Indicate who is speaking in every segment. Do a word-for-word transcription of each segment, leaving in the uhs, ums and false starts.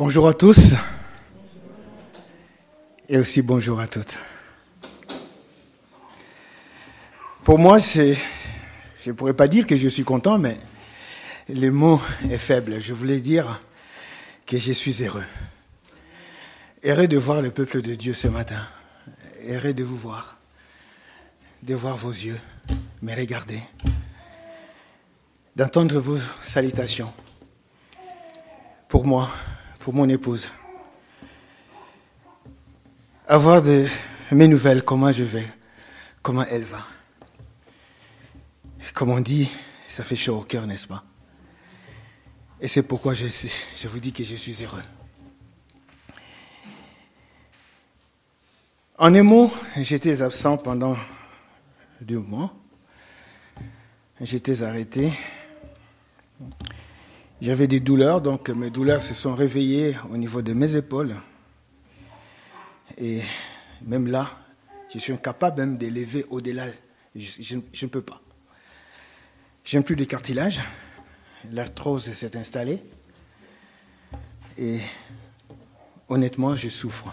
Speaker 1: Bonjour à tous et aussi bonjour à toutes. Pour moi, c'est, je ne pourrais pas dire que je suis content, mais le mot est faible. Je voulais dire que je suis heureux. Heureux de voir le peuple de Dieu ce matin. Heureux de vous voir, de voir vos yeux, me regarder, d'entendre vos salutations. Pour moi, pour mon épouse. Avoir de mes nouvelles, comment je vais, comment elle va. Comme on dit, ça fait chaud au cœur, n'est-ce pas? Et c'est pourquoi je, je vous dis que je suis heureux. En un mot, j'étais absent pendant deux mois. J'étais arrêté. J'avais des douleurs, donc mes douleurs se sont réveillées au niveau de mes épaules. Et même là, je suis incapable même de lever au-delà. Je, je, je ne peux pas. Je n'ai plus de cartilage. L'arthrose s'est installée. Et honnêtement, je souffre.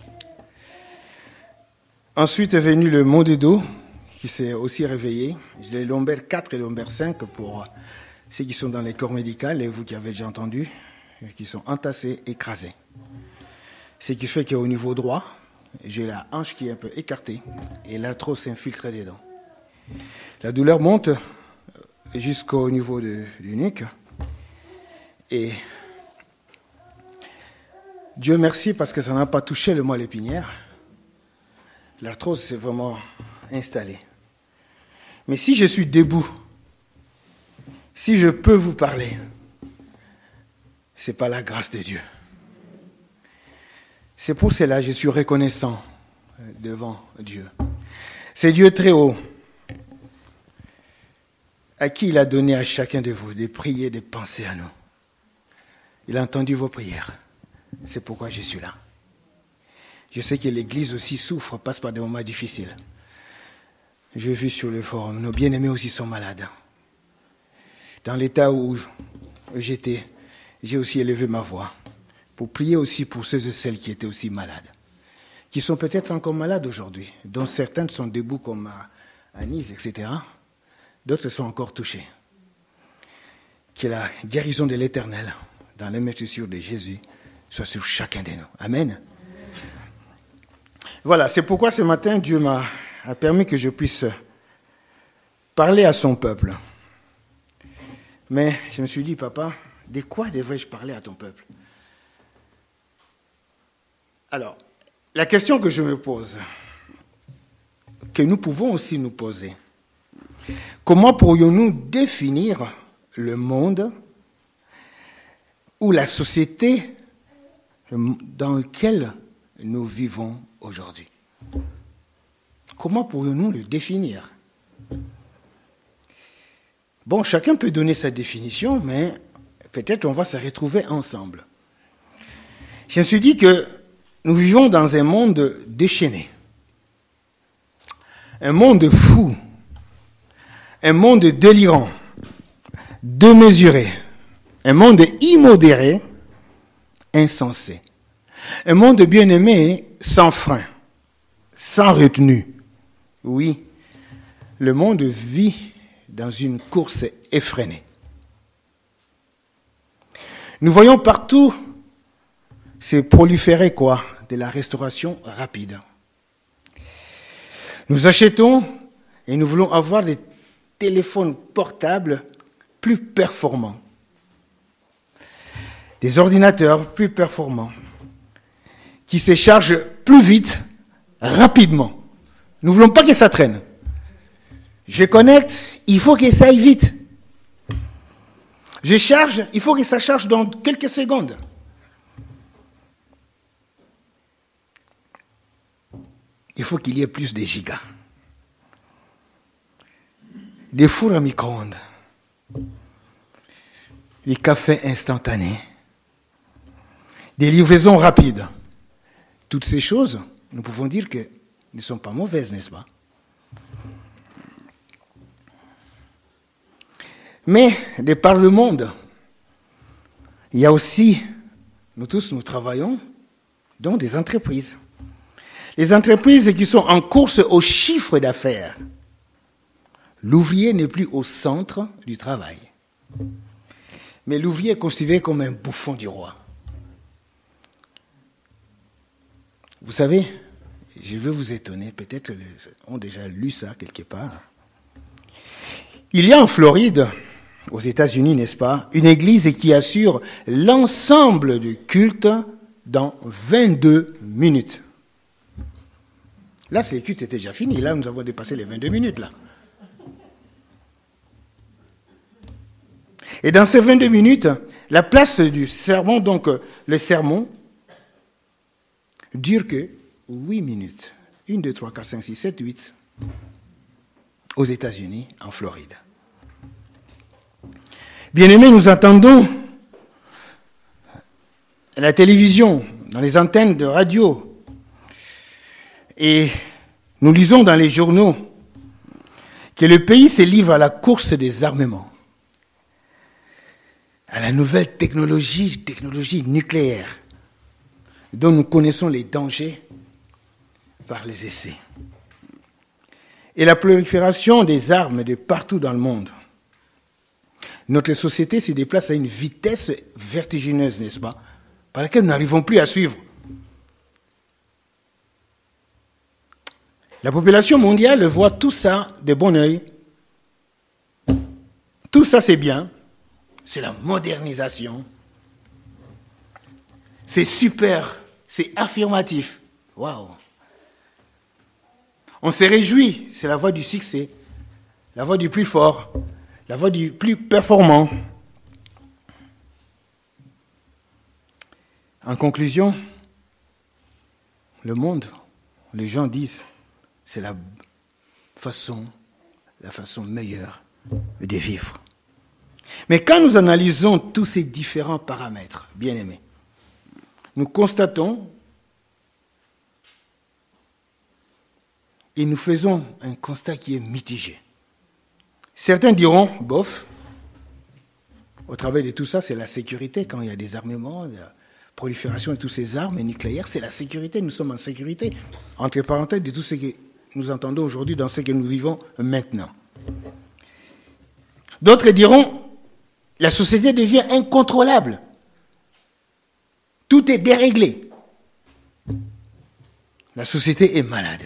Speaker 1: Ensuite est venu le mot de dos, qui s'est aussi réveillé. J'ai les lombaires quatre et lombaires cinq pour ceux qui sont dans les corps médicaux, et vous qui avez déjà entendu, qui sont entassés, écrasés. Ce qui fait qu'au niveau droit, j'ai la hanche qui est un peu écartée et l'arthrose s'infiltre dedans. La douleur monte jusqu'au niveau de, du nuque. Et Dieu merci parce que ça n'a pas touché le moelle épinière. L'arthrose s'est vraiment installée. Mais si je suis debout, si je peux vous parler, c'est par la grâce de Dieu. C'est pour cela que je suis reconnaissant devant Dieu. C'est Dieu très haut, à qui il a donné à chacun de vous de prier, de penser à nous. Il a entendu vos prières. C'est pourquoi je suis là. Je sais que l'Église aussi souffre, passe par des moments difficiles. J'ai vu sur le forum, nos bien-aimés aussi sont malades. Dans l'état où j'étais, j'ai aussi élevé ma voix pour prier aussi pour ceux et celles qui étaient aussi malades, qui sont peut-être encore malades aujourd'hui, dont certaines sont debout comme à, à Nice, et cetera. D'autres sont encore touchés. Que la guérison de l'Éternel, dans les meurtrissures de Jésus, soit sur chacun de nous. Amen. Voilà, c'est pourquoi ce matin, Dieu m'a a permis que je puisse parler à son peuple. Mais je me suis dit, papa, de quoi devrais-je parler à ton peuple? Alors, la question que je me pose, que nous pouvons aussi nous poser, comment pourrions-nous définir le monde ou la société dans laquelle nous vivons aujourd'hui? Comment pourrions-nous le définir? Bon, chacun peut donner sa définition, mais peut-être on va se retrouver ensemble. Je me suis dit que nous vivons dans un monde déchaîné, un monde fou, un monde délirant, démesuré, un monde immodéré, insensé, un monde bien-aimé sans frein, sans retenue. Oui, le monde vit dans une course effrénée. Nous voyons partout se proliférer quoi? De la restauration rapide. Nous achetons et nous voulons avoir des téléphones portables plus performants, des ordinateurs plus performants, qui se chargent plus vite, rapidement. Nous ne voulons pas que ça traîne. Je connecte, il faut que ça aille vite. Je charge, il faut que ça charge dans quelques secondes. Il faut qu'il y ait plus de gigas. Des fours à micro-ondes. Des cafés instantanés. Des livraisons rapides. Toutes ces choses, nous pouvons dire que ne sont pas mauvaises, n'est-ce pas? Mais de par le monde, il y a aussi nous tous, nous travaillons dans des entreprises. Les entreprises qui sont en course au chiffre d'affaires. L'ouvrier n'est plus au centre du travail. Mais l'ouvrier est considéré comme un bouffon du roi. Vous savez, je veux vous étonner, peut-être les ont déjà lu ça quelque part. Il y a en Floride, aux États-Unis, n'est-ce pas, une église qui assure l'ensemble du culte dans vingt-deux minutes. Là, c'est le culte, c'était déjà fini. Là, nous avons dépassé les vingt-deux minutes, là. Et dans ces vingt-deux minutes, la place du sermon, donc le sermon, dure que huit minutes. un, deux, trois, quatre, cinq, six, sept, huit. Aux États-Unis, en Floride. Bien-aimés, nous entendons à la télévision, dans les antennes de radio, et nous lisons dans les journaux que le pays se livre à la course des armements, à la nouvelle technologie, technologie nucléaire, dont nous connaissons les dangers par les essais. Et la prolifération des armes de partout dans le monde. Notre société se déplace à une vitesse vertigineuse, n'est-ce pas, par laquelle nous n'arrivons plus à suivre. La population mondiale voit tout ça de bon œil. Tout ça, c'est bien. C'est la modernisation. C'est super. C'est affirmatif. Waouh. On se réjouit. C'est la voie du succès. La voie du plus fort. La voie du plus performant. En conclusion, le monde, les gens disent, c'est la façon, la façon meilleure de vivre. Mais quand nous analysons tous ces différents paramètres, bien aimés, nous constatons et nous faisons un constat qui est mitigé. Certains diront, bof, au travers de tout ça, c'est la sécurité. Quand il y a des armements, la prolifération de toutes ces armes nucléaires, c'est la sécurité. Nous sommes en sécurité. Entre parenthèses, de tout ce que nous entendons aujourd'hui dans ce que nous vivons maintenant. D'autres diront, la société devient incontrôlable. Tout est déréglé. La société est malade.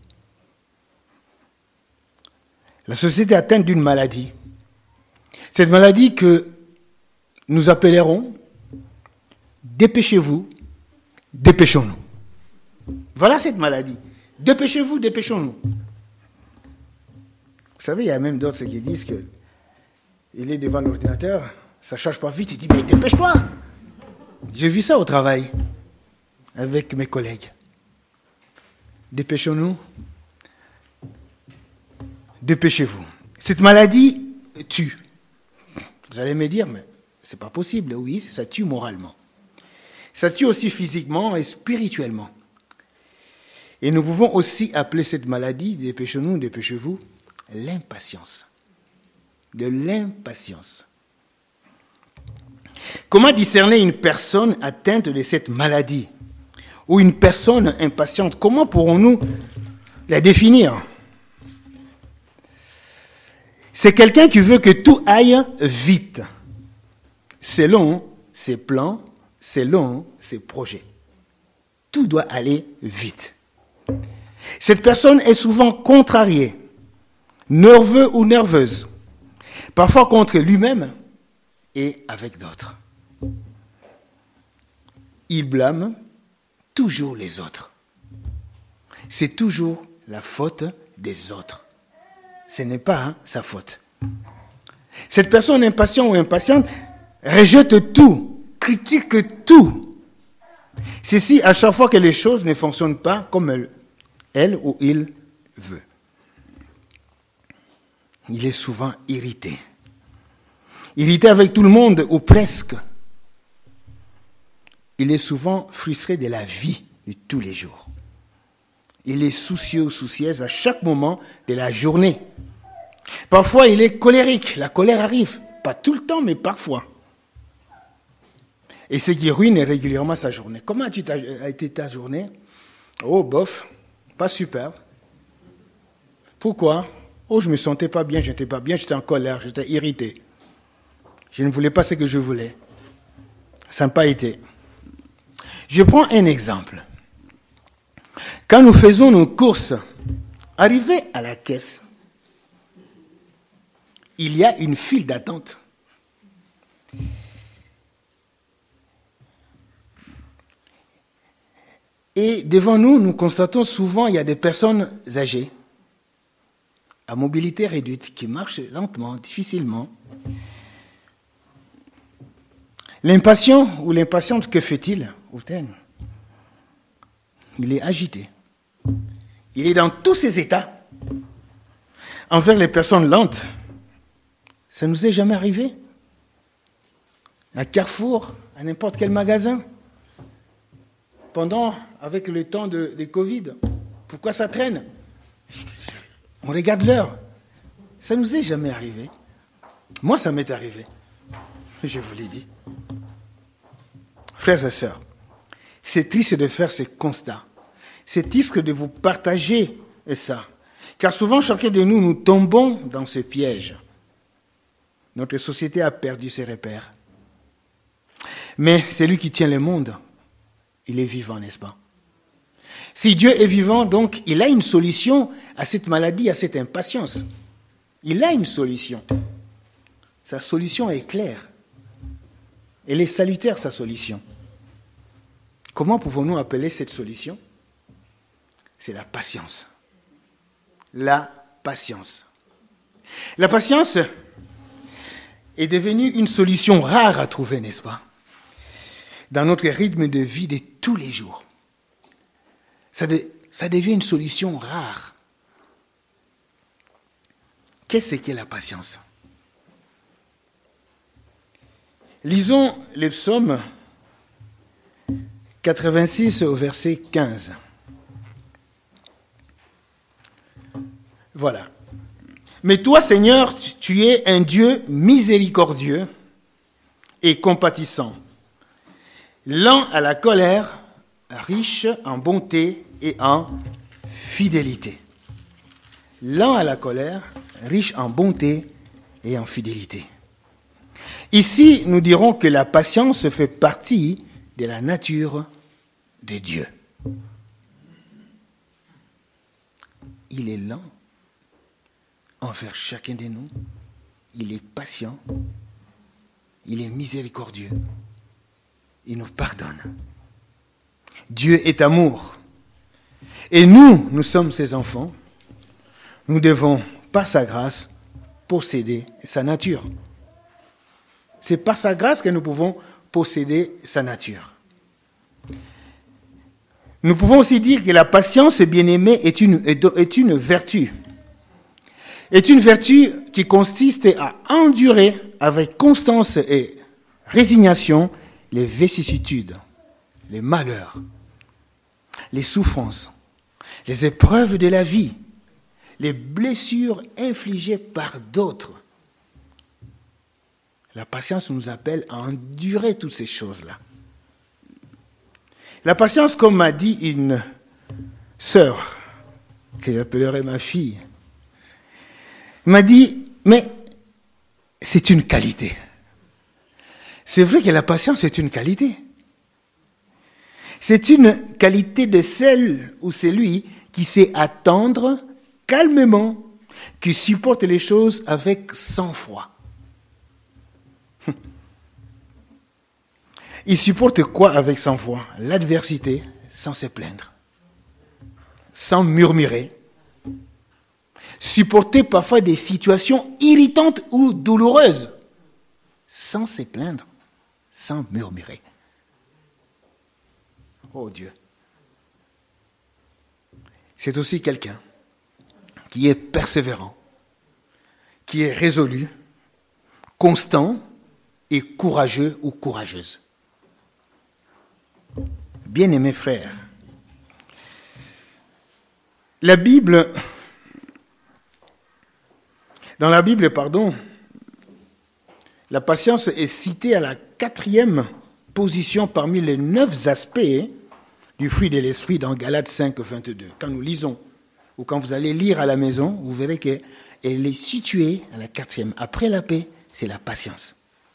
Speaker 1: La société est atteinte d'une maladie. Cette maladie que nous appellerons « dépêchez-vous, dépêchons-nous ». Voilà cette maladie. Dépêchez-vous, dépêchons-nous. Vous savez, il y a même d'autres qui disent que il est devant l'ordinateur, ça ne charge pas vite, il dit « mais dépêche-toi ». J'ai vu ça au travail avec mes collègues. Dépêchons-nous. Dépêchez-vous. Cette maladie tue. Vous allez me dire, mais c'est pas possible. Oui, ça tue moralement. Ça tue aussi physiquement et spirituellement. Et nous pouvons aussi appeler cette maladie, dépêchez-nous, dépêchez-vous, l'impatience. De l'impatience. Comment discerner une personne atteinte de cette maladie ou une personne impatiente? Comment pourrons-nous la définir? C'est quelqu'un qui veut que tout aille vite, selon ses plans, selon ses projets. Tout doit aller vite. Cette personne est souvent contrariée, nerveux ou nerveuse, parfois contre lui-même et avec d'autres. Il blâme toujours les autres. C'est toujours la faute des autres. Ce n'est pas hein, sa faute. Cette personne impatiente ou impatiente rejette tout, critique tout. Ceci à chaque fois que les choses ne fonctionnent pas comme elle, elle ou il veut. Il est souvent irrité. Irrité avec tout le monde ou presque. Il est souvent frustré de la vie de tous les jours. Il est soucieux ou soucieuse à chaque moment de la journée. Parfois, il est colérique. La colère arrive. Pas tout le temps, mais parfois. Et ce qui ruine régulièrement sa journée. Comment a-t-il a été ta journée? Oh, bof, pas super. Pourquoi? Oh, je me sentais pas bien, j'étais pas bien, j'étais en colère, j'étais irrité. Je ne voulais pas ce que je voulais. Ça n'a pas été. Je prends un exemple. Quand nous faisons nos courses, arrivé à la caisse, il y a une file d'attente. Et devant nous, nous constatons souvent il y a des personnes âgées, à mobilité réduite, qui marchent lentement, difficilement. L'impatient ou l'impatiente, que fait-il? Il est agité. Il est dans tous ses états. Envers les personnes lentes, ça ne nous est jamais arrivé. À Carrefour, à n'importe quel magasin. Pendant, avec le temps de, de Covid, pourquoi ça traîne? On regarde l'heure. Ça ne nous est jamais arrivé. Moi, ça m'est arrivé. Je vous l'ai dit. Frères et sœurs, c'est triste de faire ces constats. C'est triste de vous partager ça. Car souvent, chacun de nous, nous tombons dans ce piège. Notre société a perdu ses repères. Mais c'est lui qui tient le monde. Il est vivant, n'est-ce pas? Si Dieu est vivant, donc, il a une solution à cette maladie, à cette impatience. Il a une solution. Sa solution est claire. Elle est salutaire, sa solution. Comment pouvons-nous appeler cette solution? C'est la patience. La patience. La patience est devenue une solution rare à trouver, n'est-ce pas? Dans notre rythme de vie de tous les jours. Ça, de, ça devient une solution rare. Qu'est-ce qu'est la patience? Lisons les psaumes quatre-vingt-six au verset quinze. Voilà. Mais toi, Seigneur, tu es un Dieu miséricordieux et compatissant, lent à la colère, riche en bonté et en fidélité. Lent à la colère, riche en bonté et en fidélité. Ici, nous dirons que la patience fait partie de la nature de Dieu. Il est lent envers chacun de nous. Il est patient. Il est miséricordieux. Il nous pardonne. Dieu est amour. Et nous, nous sommes ses enfants. Nous devons, par sa grâce, posséder sa nature. C'est par sa grâce que nous pouvons posséder sa nature. Nous pouvons aussi dire que la patience, bien-aimée, est une, est une vertu. Est une vertu qui consiste à endurer avec constance et résignation les vicissitudes, les malheurs, les souffrances, les épreuves de la vie, les blessures infligées par d'autres. La patience nous appelle à endurer toutes ces choses-là. La patience, comme m'a dit une sœur, que j'appellerai ma fille, m'a dit, mais c'est une qualité. C'est vrai que la patience est une qualité. C'est une qualité de celle ou celui qui sait attendre calmement, qui supporte les choses avec sang-froid. Il supporte quoi avec sang-froid? L'adversité sans se plaindre, sans murmurer. Supporter parfois des situations irritantes ou douloureuses, sans se plaindre, sans murmurer. Oh Dieu. C'est aussi quelqu'un qui est persévérant, qui est résolu, constant et courageux ou courageuse. Bien-aimés frères, la Bible, dans la Bible, pardon, la patience est citée à la quatrième position parmi les neuf aspects du fruit de l'esprit dans Galates cinq, vingt-deux. Quand nous lisons, ou quand vous allez lire à la maison, vous verrez qu'elle est située à la quatrième. Après la paix, c'est la patience.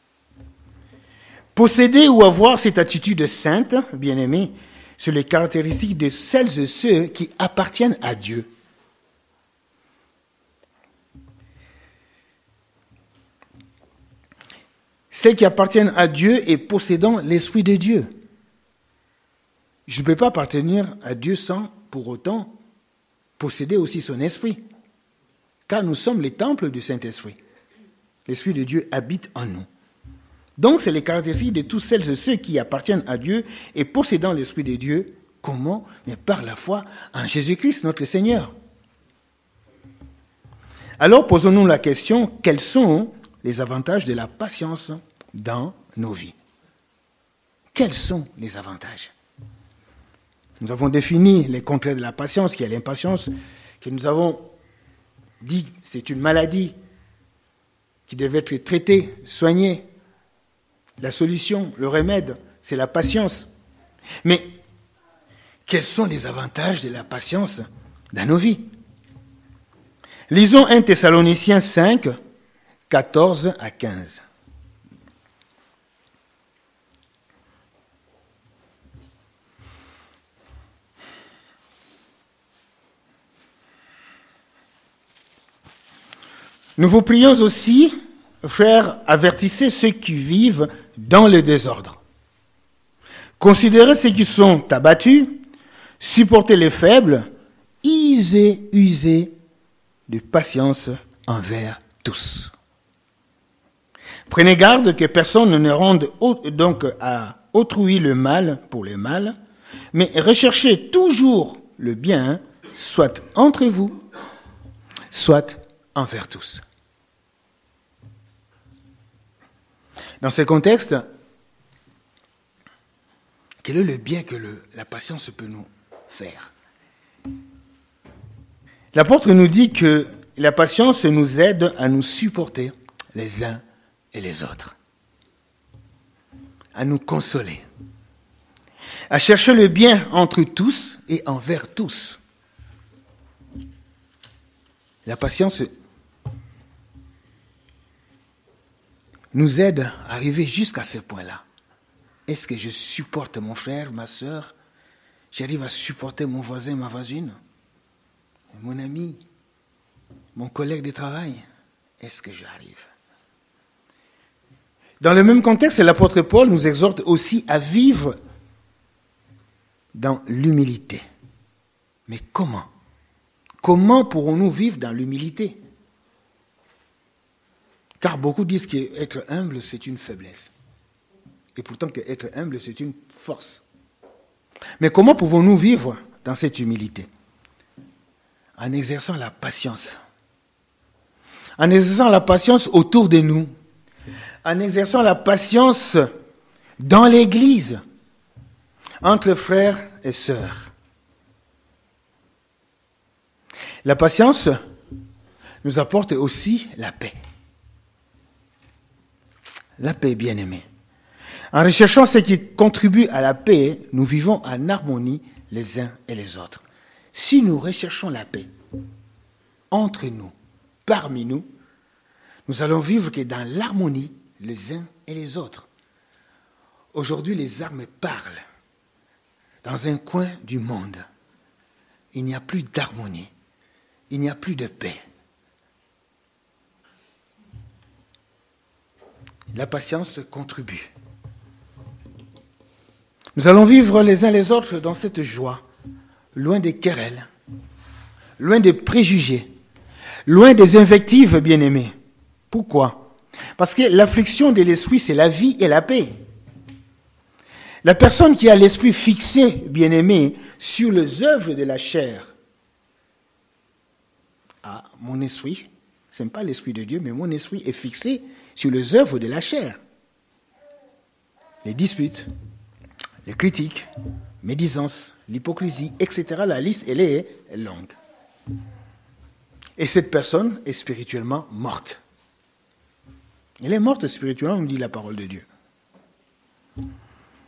Speaker 1: Posséder ou avoir cette attitude sainte, bien-aimés, c'est les caractéristiques de celles et ceux qui appartiennent à Dieu. Celles qui appartiennent à Dieu et possédant l'Esprit de Dieu. Je ne peux pas appartenir à Dieu sans, pour autant, posséder aussi son esprit. Car nous sommes les temples du Saint-Esprit. L'Esprit de Dieu habite en nous. Donc, c'est les caractéristiques de tous celles et ceux qui appartiennent à Dieu et possédant l'Esprit de Dieu. Comment? Mais par la foi en Jésus-Christ, notre Seigneur. Alors, posons-nous la question, quels sont les avantages de la patience dans nos vies? Quels sont les avantages? Nous avons défini les contraires de la patience, qui est l'impatience, que nous avons dit c'est une maladie qui devait être traitée, soignée. La solution, le remède, c'est la patience. Mais quels sont les avantages de la patience dans nos vies? Lisons un Thessaloniciens cinq, quatorze à quinze. Nous vous prions aussi, frères, avertissez ceux qui vivent dans le désordre. Considérez ceux qui sont abattus, supportez les faibles, usez, usez de patience envers tous. Prenez garde que personne ne rende donc à autrui le mal pour le mal, mais recherchez toujours le bien, soit entre vous, soit envers tous. Dans ce contexte, quel est le bien que le, la patience peut nous faire? L'apôtre nous dit que la patience nous aide à nous supporter les uns et les autres, à nous consoler, à chercher le bien entre tous et envers tous. La patience nous aide à arriver jusqu'à ce point-là. Est-ce que je supporte mon frère, ma soeur? J'arrive à supporter mon voisin, ma voisine, mon ami, mon collègue de travail? Est-ce que j'arrive? Dans le même contexte, l'apôtre Paul nous exhorte aussi à vivre dans l'humilité. Mais comment? Comment pourrons-nous vivre dans l'humilité? Car beaucoup disent qu'être humble, c'est une faiblesse. Et pourtant qu'être humble, c'est une force. Mais comment pouvons-nous vivre dans cette humilité? En exerçant la patience. En exerçant la patience autour de nous. En exerçant la patience dans l'Église, entre frères et sœurs. La patience nous apporte aussi la paix. La paix, bien-aimée. En recherchant ce qui contribue à la paix, nous vivons en harmonie les uns et les autres. Si nous recherchons la paix entre nous, parmi nous, nous allons vivre que dans l'harmonie les uns et les autres. Aujourd'hui, les armes parlent. Dans un coin du monde, il n'y a plus d'harmonie, il n'y a plus de paix. La patience contribue. Nous allons vivre les uns les autres dans cette joie, loin des querelles, loin des préjugés, loin des invectives, bien-aimés. Pourquoi? Parce que l'affliction de l'esprit, c'est la vie et la paix. La personne qui a l'esprit fixé, bien-aimé, sur les œuvres de la chair. Ah, mon esprit, ce n'est pas l'esprit de Dieu, mais mon esprit est fixé sur les œuvres de la chair. Les disputes, les critiques, médisances, l'hypocrisie, et cetera. La liste, elle est longue. Et cette personne est spirituellement morte. Elle est morte spirituellement, nous dit la parole de Dieu.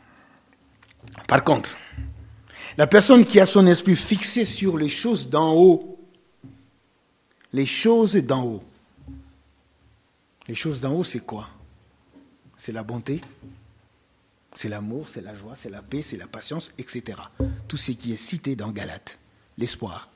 Speaker 1: Par contre, la personne qui a son esprit fixé sur les choses d'en haut, les choses d'en haut, les choses d'en haut, c'est quoi? C'est la bonté, c'est l'amour, c'est la joie, c'est la paix, c'est la patience, et cetera. Tout ce qui est cité dans Galates, l'espoir.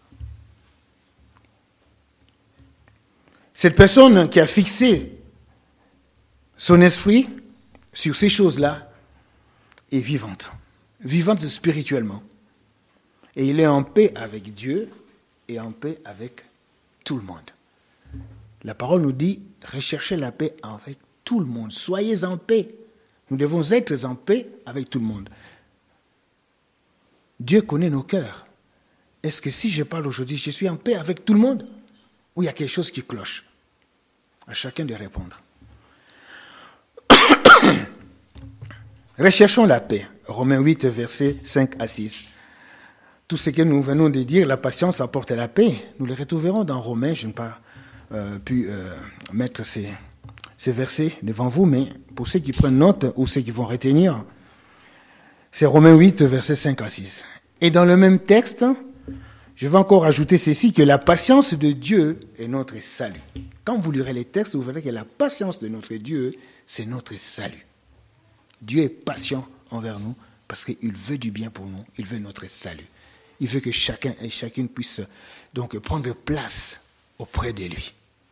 Speaker 1: Cette personne qui a fixé son esprit sur ces choses-là est vivante, vivante spirituellement. Et il est en paix avec Dieu et en paix avec tout le monde. La parole nous dit, recherchez la paix avec tout le monde. Soyez en paix. Nous devons être en paix avec tout le monde. Dieu connaît nos cœurs. Est-ce que si je parle aujourd'hui, je suis en paix avec tout le monde? Ou il y a quelque chose qui cloche? À chacun de répondre. Recherchons la paix. Romains huit, versets cinq à six. Tout ce que nous venons de dire, la patience apporte la paix. Nous le retrouverons dans Romains. Je n'ai pas euh, pu euh, mettre ces, ces versets devant vous, mais pour ceux qui prennent note ou ceux qui vont retenir, c'est Romains huit, versets cinq à six. Et dans le même texte, je vais encore ajouter ceci, que la patience de Dieu est notre salut. Quand vous lirez les textes, vous verrez que la patience de notre Dieu, c'est notre salut. Dieu est patient envers nous parce qu'il veut du bien pour nous, il veut notre salut. Il veut que chacun et chacune puisse donc prendre place auprès de lui.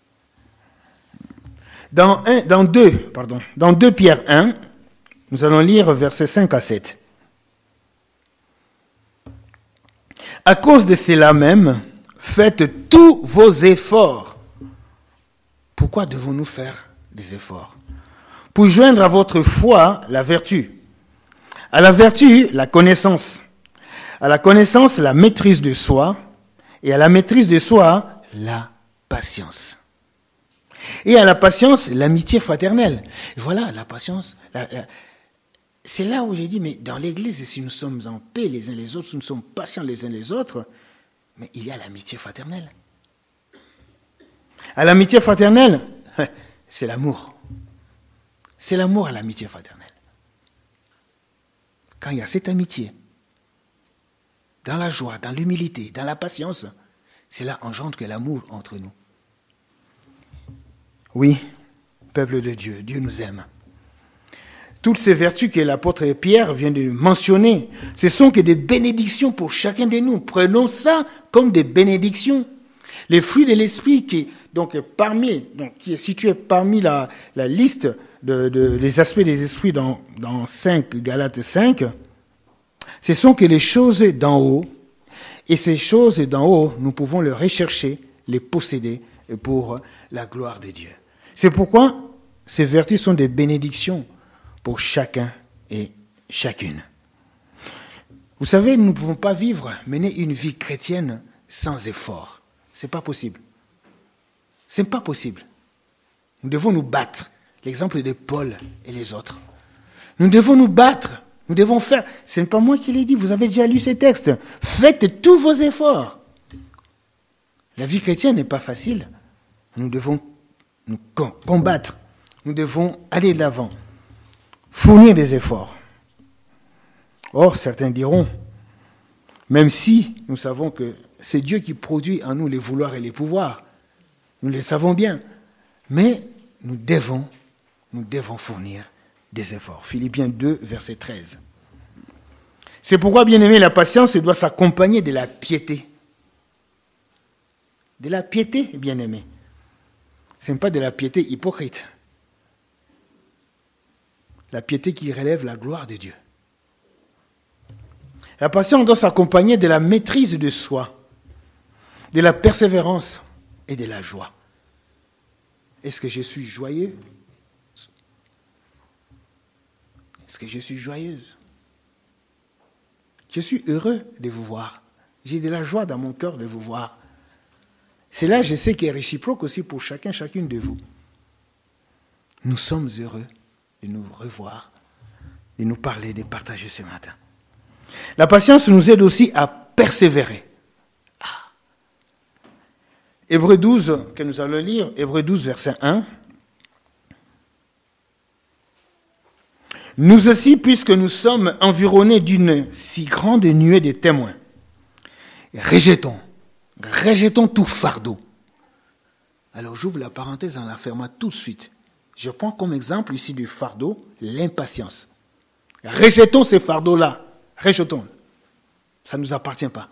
Speaker 1: Dans, un, dans, deux, pardon, dans deux Pierre un, nous allons lire versets cinq à sept. À cause de cela même, faites tous vos efforts. Pourquoi devons-nous faire des efforts? Pour joindre à votre foi la vertu. À la vertu, la connaissance. À la connaissance, la maîtrise de soi. Et à la maîtrise de soi, la patience. Et à la patience, l'amitié fraternelle. Et voilà, la patience. La, la, c'est là où j'ai dit, mais dans l'Église, si nous sommes en paix les uns les autres, si nous sommes patients les uns les autres, mais il y a l'amitié fraternelle. À l'amitié fraternelle, c'est l'amour. C'est l'amour à l'amitié fraternelle. Quand il y a cette amitié, dans la joie, dans l'humilité, dans la patience, c'est là engendre que l'amour entre nous. Oui, peuple de Dieu, Dieu nous aime. Toutes ces vertus que l'apôtre Pierre vient de mentionner, ce sont que des bénédictions pour chacun de nous. Prenons ça comme des bénédictions. Les fruits de l'esprit qui, donc, parmi, donc, qui est situé parmi la, la liste de, de, des aspects des esprits dans, dans cinq, Galates cinq, ce sont que les choses d'en haut, et ces choses d'en haut, nous pouvons les rechercher, les posséder pour la gloire de Dieu. C'est pourquoi ces vertus sont des bénédictions pour chacun et chacune. Vous savez, nous ne pouvons pas vivre, mener une vie chrétienne sans effort. C'est pas possible. C'est pas possible. Nous devons nous battre. L'exemple de Paul et les autres. Nous devons nous battre. Nous devons faire. Ce n'est pas moi qui l'ai dit. Vous avez déjà lu ces textes. Faites tous vos efforts. La vie chrétienne n'est pas facile. Nous devons nous combattre. Nous devons aller de l'avant. Fournir des efforts. Or, certains diront, même si nous savons que c'est Dieu qui produit en nous les vouloirs et les pouvoirs, nous le savons bien, mais nous devons, nous devons fournir des efforts. Philippiens deux, verset treize. C'est pourquoi, bien-aimé, la patience doit s'accompagner de la piété. De la piété, bien-aimé. Ce n'est pas de la piété hypocrite. La piété qui relève la gloire de Dieu. La patience doit s'accompagner de la maîtrise de soi, de la persévérance et de la joie. Est-ce que je suis joyeux? Est-ce que je suis joyeuse? Je suis heureux de vous voir. J'ai de la joie dans mon cœur de vous voir. C'est là, je sais, qu'il est réciproque aussi pour chacun, chacune de vous. Nous sommes heureux de nous revoir, de nous parler, de partager ce matin. La patience nous aide aussi à persévérer. Ah. Hébreux douze, que nous allons lire, Hébreux douze, verset un. Nous aussi, puisque nous sommes environnés d'une si grande nuée de témoins, rejetons, rejetons tout fardeau. Alors j'ouvre la parenthèse en la fermant tout de suite. Je prends comme exemple ici du fardeau, l'impatience. Rejetons ces fardeaux-là, rejetons. Ça ne nous appartient pas.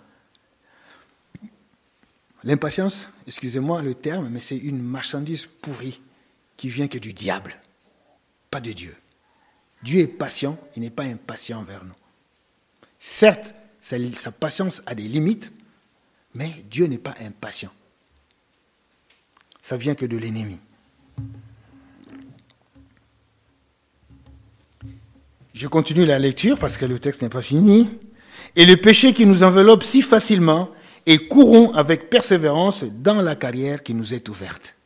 Speaker 1: L'impatience, excusez-moi le terme, mais c'est une marchandise pourrie qui vient que du diable, pas de Dieu. Dieu est patient, il n'est pas impatient envers nous. Certes, sa, sa patience a des limites, mais Dieu n'est pas impatient. Ça vient que de l'ennemi. Je continue la lecture parce que le texte n'est pas fini. Et le péché qui nous enveloppe si facilement, et courons avec persévérance dans la carrière qui nous est ouverte.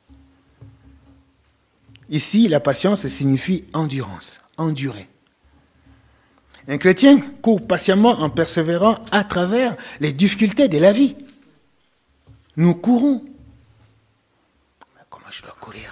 Speaker 1: Ici, la patience signifie endurance, endurer. Un chrétien court patiemment en persévérant à travers les difficultés de la vie. Nous courons. Mais comment je dois courir?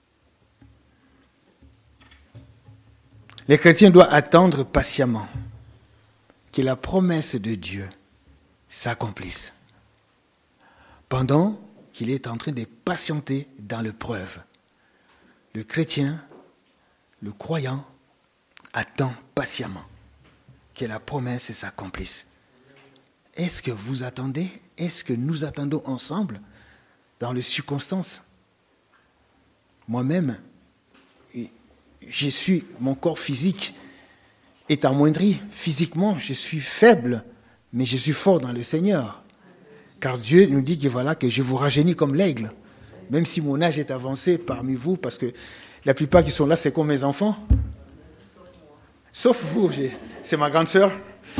Speaker 1: Les chrétiens doivent attendre patiemment que la promesse de Dieu s'accomplisse, pendant qu'il est en train de patienter dans l'épreuve. Le chrétien, le croyant, attend patiemment que la promesse s'accomplisse. Est-ce que vous attendez? Est-ce que nous attendons ensemble dans les circonstances? Moi-même, je suis, mon corps physique est amoindri. Physiquement, je suis faible, mais je suis fort dans le Seigneur. Car Dieu nous dit que voilà, que je vous rajeunis comme l'aigle. Même si mon âge est avancé parmi vous, parce que la plupart qui sont là, c'est comme mes enfants. Sauf vous, j'ai, c'est ma grande sœur.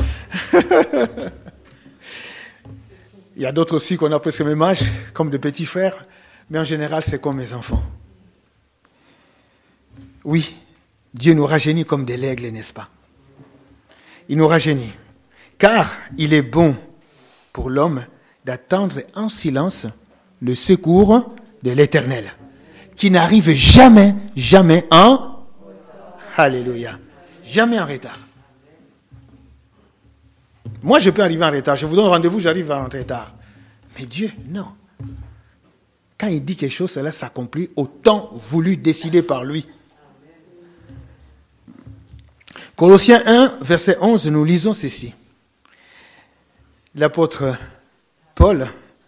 Speaker 1: Il y a d'autres aussi qu'on a presque le même âge, comme des petits frères. Mais en général, c'est comme mes enfants. Oui, Dieu nous rajeunit comme des aigles, n'est-ce pas? Il nous rajeunit. Car il est bon pour l'homme d'attendre en silence le secours de l'Éternel, qui n'arrive jamais, jamais en... Alléluia. Jamais en retard. Moi, je peux arriver en retard. Je vous donne rendez-vous, j'arrive en retard. Mais Dieu, non. Quand il dit quelque chose, cela s'accomplit au temps voulu, décidé par lui. Colossiens un, verset onze, nous lisons ceci. L'apôtre Paul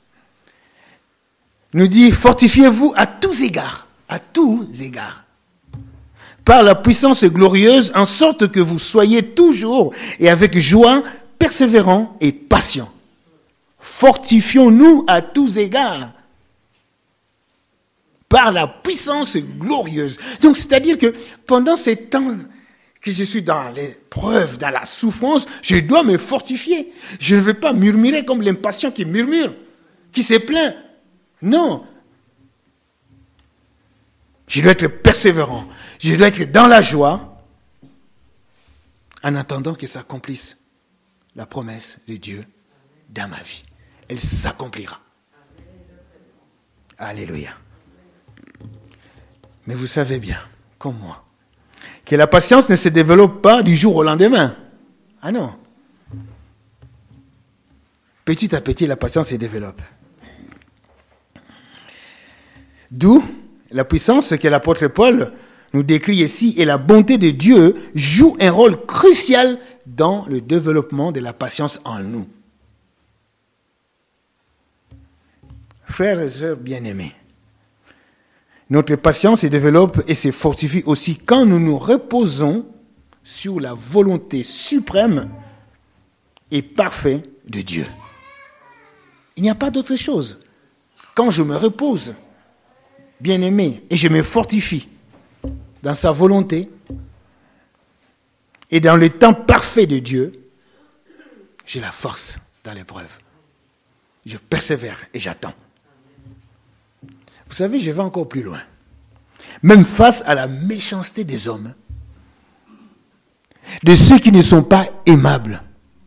Speaker 1: nous dit, fortifiez-vous à tous égards, à tous égards, par la puissance glorieuse, en sorte que vous soyez toujours et avec joie, persévérants et patients. Fortifions-nous à tous égards, par la puissance glorieuse. Donc, c'est-à-dire que pendant ces temps que je suis dans l'épreuve, dans la souffrance, je dois me fortifier. Je ne vais pas murmurer comme l'impatient qui murmure, qui se plaint. Non. Je dois être persévérant. Je dois être dans la joie en attendant que s'accomplisse la promesse de Dieu dans ma vie. Elle s'accomplira. Alléluia. Mais vous savez bien, comme moi, que la patience ne se développe pas du jour au lendemain. Ah non. Petit à petit, la patience se développe. D'où la puissance que l'apôtre Paul nous décrit ici et la bonté de Dieu joue un rôle crucial dans le développement de la patience en nous. Frères et sœurs bien-aimés, notre patience se développe et se fortifie aussi quand nous nous reposons sur la volonté suprême et parfaite de Dieu. Il n'y a pas d'autre chose. Quand je me repose, bien-aimé, et je me fortifie dans sa volonté et dans le temps parfait de Dieu, j'ai la force dans l'épreuve. Je persévère et j'attends. Vous savez, je vais encore plus loin. Même face à la méchanceté des hommes, de ceux qui ne sont pas aimables.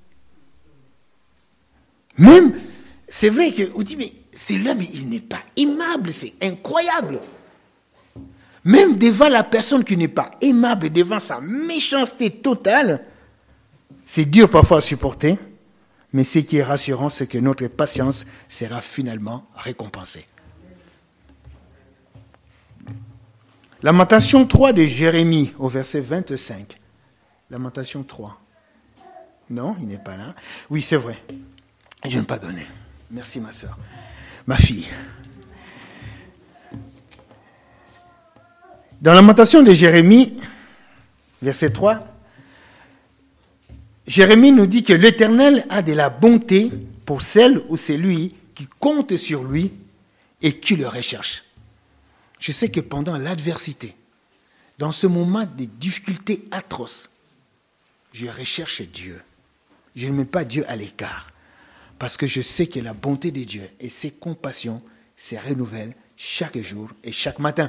Speaker 1: Même, c'est vrai qu'on dit, mais celui-là, mais il n'est pas aimable, c'est incroyable. Même devant la personne qui n'est pas aimable, devant sa méchanceté totale, c'est dur parfois à supporter, mais ce qui est rassurant, c'est que notre patience sera finalement récompensée. Lamentation trois de Jérémie, au verset vingt-cinq. Lamentation trois. Non, il n'est pas là. Oui, c'est vrai. Je n'ai pas donné. Merci, ma soeur. Ma fille. Dans la Lamentation de Jérémie, verset trois, Jérémie nous dit que l'Éternel a de la bonté pour celle ou celui qui compte sur lui et qui le recherche. Je sais que pendant l'adversité, dans ce moment de difficultés atroces, je recherche Dieu. Je ne mets pas Dieu à l'écart, parce que je sais que la bonté de Dieu et ses compassions se renouvellent chaque jour et chaque matin.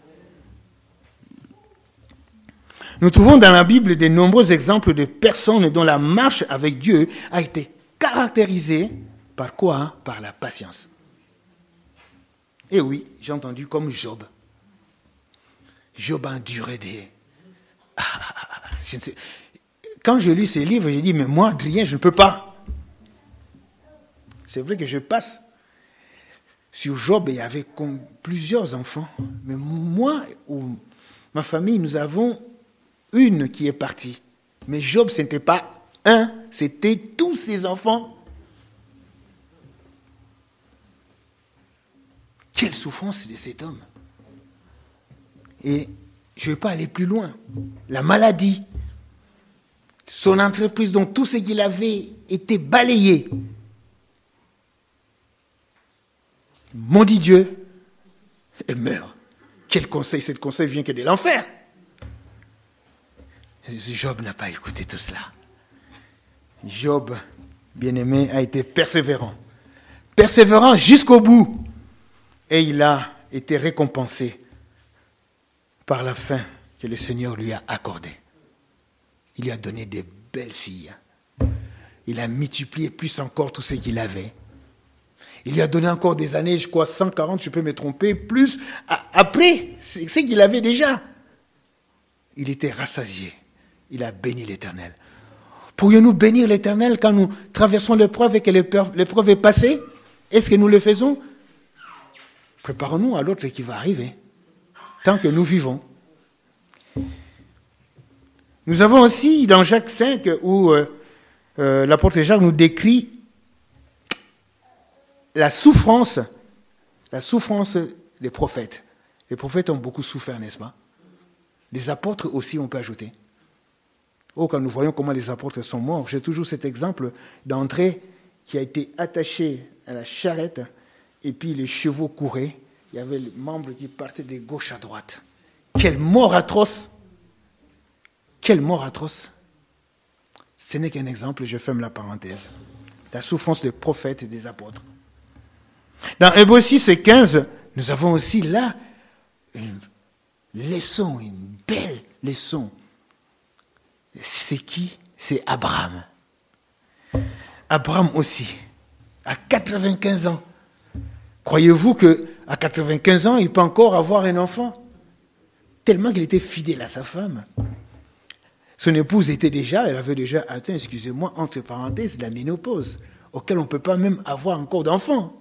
Speaker 1: Nous trouvons dans la Bible de nombreux exemples de personnes dont la marche avec Dieu a été caractérisée par quoi? Par la patience. Et oui, j'ai entendu comme Job. Job a enduré des... Ah, je ne sais... Quand je lis ces livres, j'ai dit, mais moi, Adrien, je ne peux pas. C'est vrai que je passe sur Job et il y avait plusieurs enfants. Mais moi ou ma famille, nous avons une qui est partie. Mais Job, ce n'était pas un, c'était tous ses enfants. Quelle souffrance de cet homme. Et je ne vais pas aller plus loin. La maladie, son entreprise, dont tout ce qu'il avait été balayé. Maudit Dieu et meurt. Quel conseil? Ce conseil vient que de l'enfer. Job n'a pas écouté tout cela. Job, bien-aimé, a été persévérant. Persévérant jusqu'au bout. Et il a été récompensé par la fin que le Seigneur lui a accordée. Il lui a donné des belles filles. Il a multiplié plus encore tout ce qu'il avait. Il lui a donné encore des années, je crois, cent quarante, je peux me tromper, plus après ce qu'il avait déjà. Il était rassasié. Il a béni l'Éternel. Pourrions-nous bénir l'Éternel quand nous traversons l'épreuve et que l'épreuve est passée? Est-ce que nous le faisons? Préparons-nous à l'autre qui va arriver, tant que nous vivons. Nous avons aussi, dans Jacques cinq, où euh, euh, l'apôtre Jacques nous décrit la souffrance, la souffrance des prophètes. Les prophètes ont beaucoup souffert, n'est-ce pas? Les apôtres aussi, on peut ajouter. Oh, quand nous voyons comment les apôtres sont morts, j'ai toujours cet exemple d'André qui a été attaché à la charrette et puis les chevaux couraient. Il y avait les membres qui partaient de gauche à droite. Quelle mort atroce! Quelle mort atroce! Ce n'est qu'un exemple, je ferme la parenthèse. La souffrance des prophètes et des apôtres. Dans Hébreux six et quinze, nous avons aussi là une leçon, une belle leçon. C'est qui? C'est Abraham. Abraham aussi, à quatre-vingt-quinze ans. Croyez-vous qu'à quatre-vingt-quinze ans, il peut encore avoir un enfant? Tellement qu'il était fidèle à sa femme. Son épouse était déjà, elle avait déjà atteint, excusez-moi, entre parenthèses, la ménopause, auquel on ne peut pas même avoir encore d'enfant.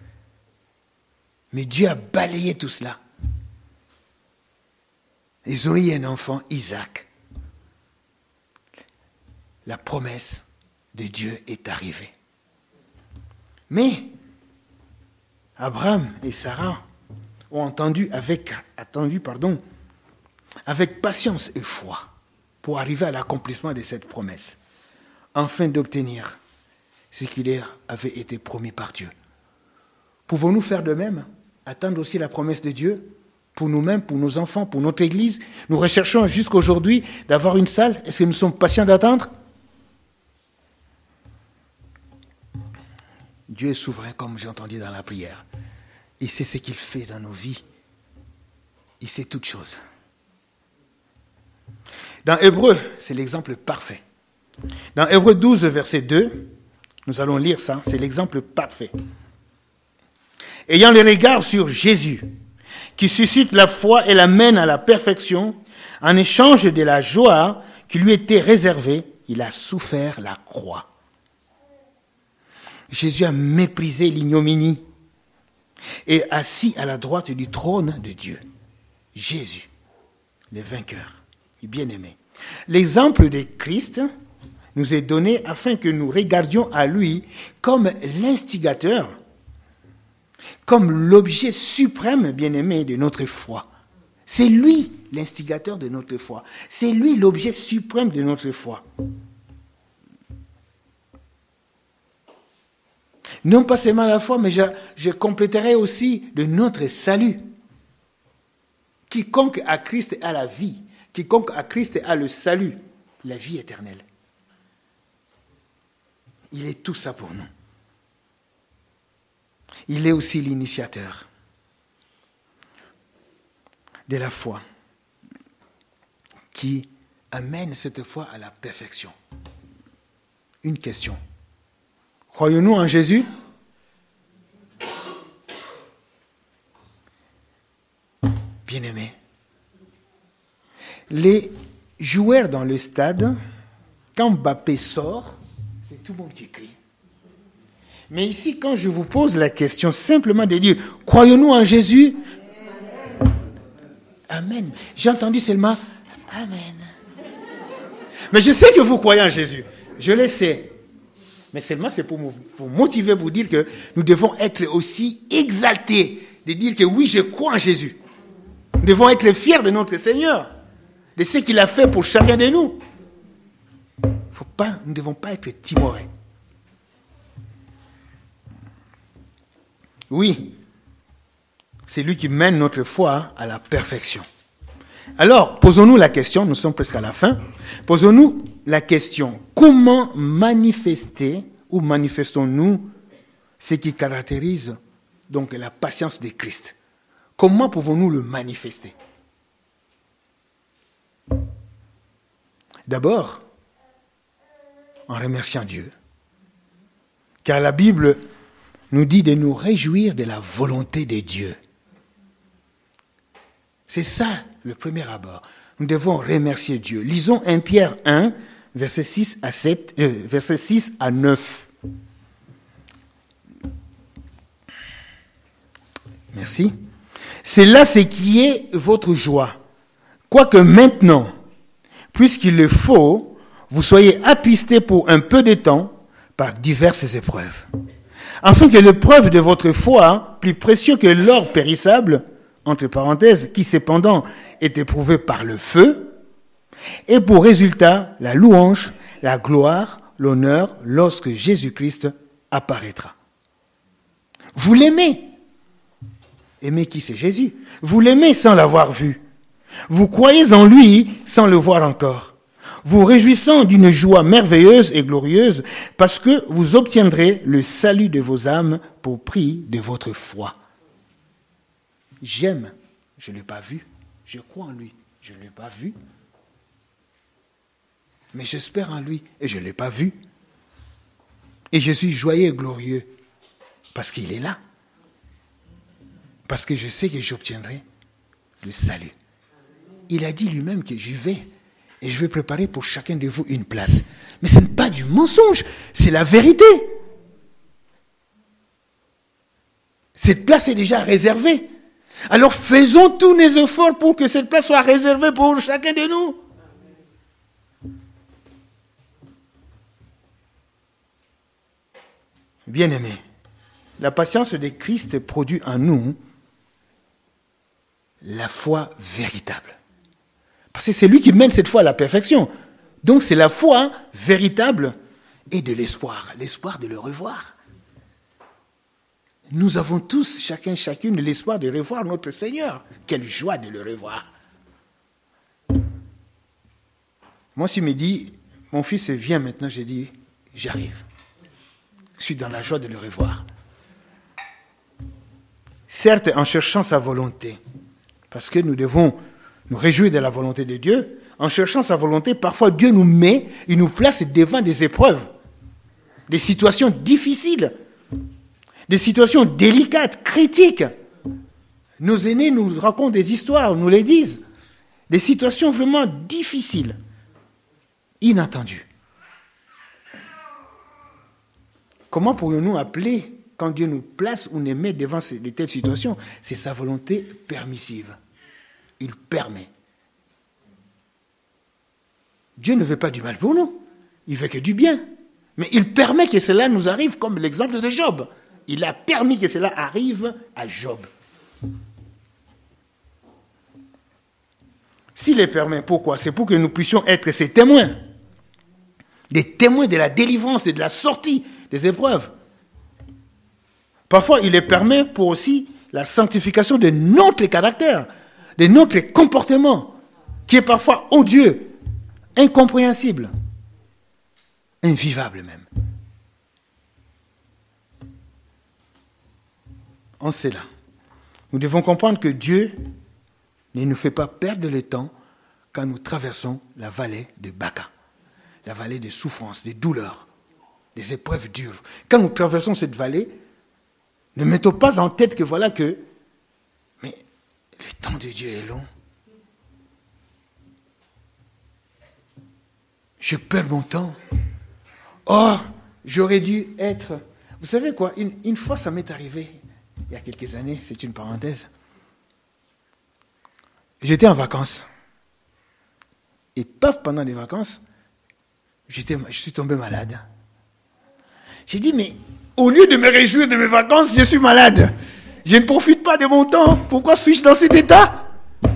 Speaker 1: Mais Dieu a balayé tout cela. Ils ont eu un enfant, Isaac. La promesse de Dieu est arrivée. Mais Abraham et Sarah ont entendu avec, attendu, pardon, avec patience et foi pour arriver à l'accomplissement de cette promesse, afin d'obtenir ce qui leur avait été promis par Dieu. Pouvons-nous faire de même? Attendre aussi la promesse de Dieu pour nous-mêmes, pour nos enfants, pour notre Église? Nous recherchons jusqu'aujourd'hui d'avoir une salle. Est-ce que nous sommes patients d'attendre? Dieu est souverain, comme j'ai entendu dans la prière. Il sait ce qu'il fait dans nos vies. Il sait toutes choses. Dans Hébreux, c'est l'exemple parfait. Dans Hébreux douze, verset deux, nous allons lire ça, c'est l'exemple parfait. Ayant le regard sur Jésus, qui suscite la foi et l'amène à la perfection, en échange de la joie qui lui était réservée, il a souffert la croix. Jésus a méprisé l'ignominie et assis à la droite du trône de Dieu. Jésus, le vainqueur, le bien-aimé. L'exemple de Christ nous est donné afin que nous regardions à lui comme l'instigateur, comme l'objet suprême, bien-aimé, de notre foi. C'est lui l'instigateur de notre foi. C'est lui l'objet suprême de notre foi. Non pas seulement la foi, mais je, je compléterai aussi de notre salut. Quiconque a Christ a la vie. Quiconque a Christ a le salut, la vie éternelle. Il est tout ça pour nous. Il est aussi l'initiateur de la foi qui amène cette foi à la perfection. Une question. Croyons-nous en Jésus? Bien-aimés, les joueurs dans le stade, quand Mbappé sort, c'est tout le monde qui crie. Mais ici, quand je vous pose la question simplement de dire, croyons-nous en Jésus? Amen. J'ai entendu seulement Amen. Mais je sais que vous croyez en Jésus. Je le sais. Mais seulement c'est pour vous motiver, pour dire que nous devons être aussi exaltés, de dire que oui, je crois en Jésus. Nous devons être fiers de notre Seigneur, de ce qu'il a fait pour chacun de nous. Faut pas, nous ne devons pas être timorés. Oui, c'est lui qui mène notre foi à la perfection. Alors, posons-nous la question, nous sommes presque à la fin, posons-nous la question, comment manifester ou manifestons-nous ce qui caractérise donc la patience de Christ? Comment pouvons-nous le manifester? D'abord, en remerciant Dieu. Car la Bible nous dit de nous réjouir de la volonté de Dieu. C'est ça le premier abord. Nous devons remercier Dieu. Lisons premier Pierre un, versets six à sept, euh, versets six à neuf. Merci. C'est là ce qui est votre joie. Quoique maintenant, puisqu'il le faut, vous soyez attristés pour un peu de temps par diverses épreuves. Afin que l'épreuve de votre foi, plus précieux que l'or périssable, entre parenthèses, qui cependant est éprouvé par le feu, ait pour résultat la louange, la gloire, l'honneur, lorsque Jésus-Christ apparaîtra. Vous l'aimez. Aimez qui? C'est Jésus. Vous l'aimez sans l'avoir vu. Vous croyez en lui sans le voir encore. Vous réjouissant d'une joie merveilleuse et glorieuse parce que vous obtiendrez le salut de vos âmes pour prix de votre foi. J'aime, je ne l'ai pas vu. Je crois en lui, je ne l'ai pas vu. Mais j'espère en lui et je ne l'ai pas vu. Et je suis joyeux et glorieux parce qu'il est là. Parce que je sais que j'obtiendrai le salut. Il a dit lui-même que je vais et je vais préparer pour chacun de vous une place. Mais ce n'est pas du mensonge, c'est la vérité. Cette place est déjà réservée. Alors faisons tous les efforts pour que cette place soit réservée pour chacun de nous. Bien-aimés, la patience de Christ produit en nous la foi véritable. Parce que c'est lui qui mène cette foi à la perfection. Donc c'est la foi véritable et de l'espoir. L'espoir de le revoir. Nous avons tous, chacun, chacune, l'espoir de revoir notre Seigneur. Quelle joie de le revoir. Moi, s'il me dit, mon fils vient maintenant, j'ai dit, j'arrive. Je suis dans la joie de le revoir. Certes, en cherchant sa volonté, parce que nous devons nous réjouir de la volonté de Dieu, en cherchant sa volonté, parfois Dieu nous met, il nous place devant des épreuves, des situations difficiles, des situations délicates, critiques. Nos aînés nous racontent des histoires, nous les disent. Des situations vraiment difficiles, inattendues. Comment pourrions-nous appeler, quand Dieu nous place ou nous met devant de telles situations, c'est sa volonté permissive. Il permet. Dieu ne veut pas du mal pour nous, il veut que du bien. Mais il permet que cela nous arrive, comme l'exemple de Job. Il a permis que cela arrive à Job. S'il les permet, pourquoi? C'est pour que nous puissions être ses témoins. Des témoins de la délivrance et de la sortie des épreuves. Parfois, il les permet pour aussi la sanctification de notre caractère, de notre comportement, qui est parfois odieux, incompréhensible, invivable même. En cela, nous devons comprendre que Dieu ne nous fait pas perdre le temps quand nous traversons la vallée de Baca, la vallée de souffrance, des douleurs, des épreuves dures. Quand nous traversons cette vallée, ne mettons pas en tête que voilà que, mais le temps de Dieu est long. Je perds mon temps. Oh, j'aurais dû être... Vous savez quoi, une, une fois ça m'est arrivé, il y a quelques années, c'est une parenthèse. J'étais en vacances. Et paf, pendant les vacances, j'étais, je suis tombé malade. J'ai dit, mais au lieu de me réjouir de mes vacances, je suis malade. Je ne profite pas de mon temps. Pourquoi suis-je dans cet état?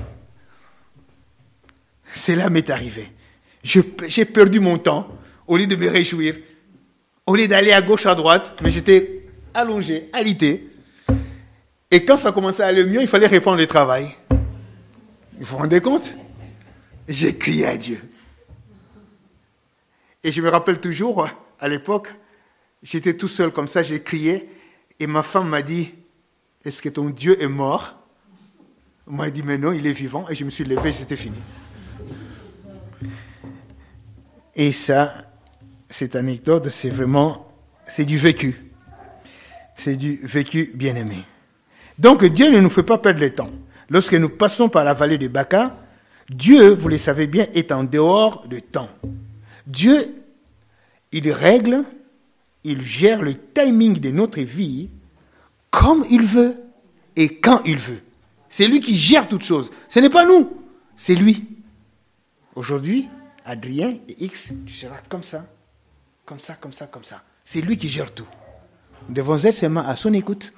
Speaker 1: Cela m'est arrivé. Je, j'ai perdu mon temps au lieu de me réjouir, au lieu d'aller à gauche, à droite, mais j'étais allongé, alité. Et quand ça commençait à aller mieux, il fallait reprendre le travail. Vous vous rendez compte? J'ai crié à Dieu. Et je me rappelle toujours, à l'époque, j'étais tout seul comme ça, j'ai crié, et ma femme m'a dit, est-ce que ton Dieu est mort? Moi, elle dit, mais non, il est vivant, et je me suis levé, c'était fini. Et ça, cette anecdote, c'est vraiment, c'est du vécu. C'est du vécu bien-aimé. Donc, Dieu ne nous fait pas perdre le temps. Lorsque nous passons par la vallée de Baca, Dieu, vous le savez bien, est en dehors de temps. Dieu, il règle, il gère le timing de notre vie comme il veut et quand il veut. C'est lui qui gère toutes choses. Ce n'est pas nous, c'est lui. Aujourd'hui, Adrien et X, tu seras comme ça, comme ça, comme ça, comme ça. C'est lui qui gère tout. Nous devons être seulement à son écoute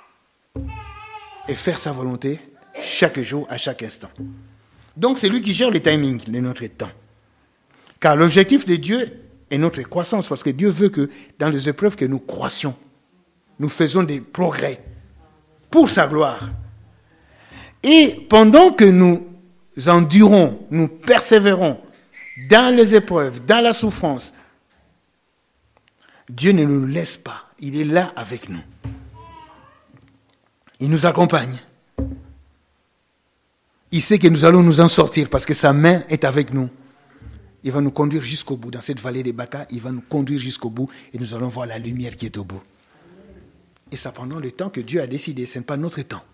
Speaker 1: et faire sa volonté chaque jour, à chaque instant. Donc, c'est lui qui gère le timing de notre temps. Car l'objectif de Dieu est notre croissance, parce que Dieu veut que dans les épreuves que nous croissions, nous faisons des progrès pour sa gloire. Et pendant que nous endurons, nous persévérons dans les épreuves, dans la souffrance, Dieu ne nous laisse pas. Il est là avec nous. Il nous accompagne. Il sait que nous allons nous en sortir parce que sa main est avec nous. Il va nous conduire jusqu'au bout. Dans cette vallée des Baca, il va nous conduire jusqu'au bout et nous allons voir la lumière qui est au bout. Et ça pendant le temps que Dieu a décidé, ce n'est pas notre temps.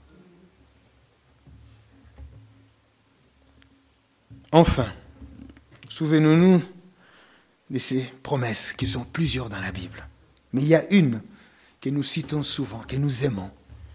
Speaker 1: Enfin, souvenons-nous de ces promesses qui sont plusieurs dans la Bible. Mais il y a une que nous citons souvent, que nous aimons.